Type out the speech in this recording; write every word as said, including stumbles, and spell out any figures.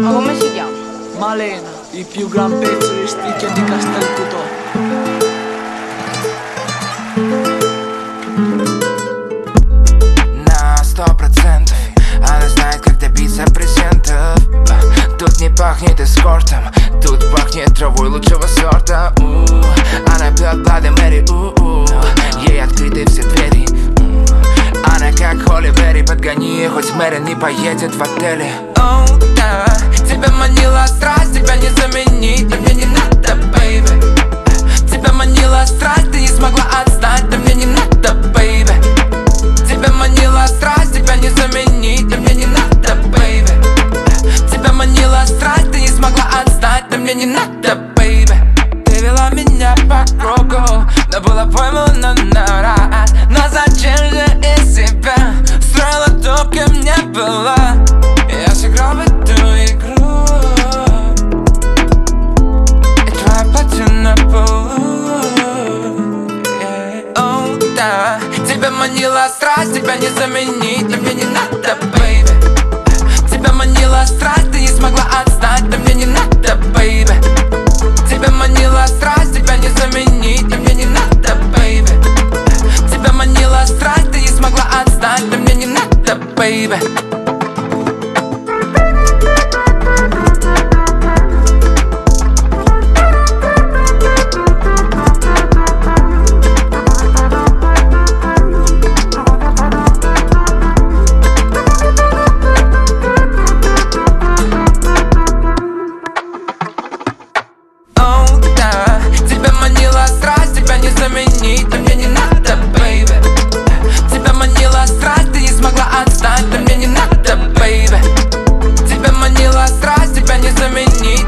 Ma come si chiama? Malena, il più gran pezzo di sticchio di Castelcutò. На сто процентов она знает, как добиться презентов. Тут не пахнет эскортом, тут пахнет травой лучшего сорта. У-у-у. Она пьет Bloody Mary, у-у-у. Ей открыты все двери. Она как Холли Берри, подгони ее, хоть Мэрин не поедет в отеле. Оу, да, тебя манила страсть, тебя не заменить, да мне не надо, бэйби. Тебя манила страсть, ты не смогла отстать, да мне не надо, бэйби. Тебя манила страсть, тебя не заменить, да мне не надо, бэйби. Тебя манила страсть, ты не смогла отстать, да мне не надо, бэйби. Ты вела меня по кругу, но было поймано на раз. Но зачем же из себя строила то, кем не была? Я сыграл в эту игру, и твоя платье на полу. Оу, да, тебя манила страсть, тебя не заменить, да мне не надо, бэйби. Тебя манила страсть, ты не смогла отстать, да мне не надо, бэйби. Тебя манила страсть, тебя не заменить, да мне не надо, бэйби. Тебя манила страсть, ты не смогла отстать, да мне не надо, бэйби. Заменить, да мне не надо, бэйби. Тебя манила страсть, ты не смогла отстать, да мне не надо, бэйби. Тебя манила страсть, тебя не заменить.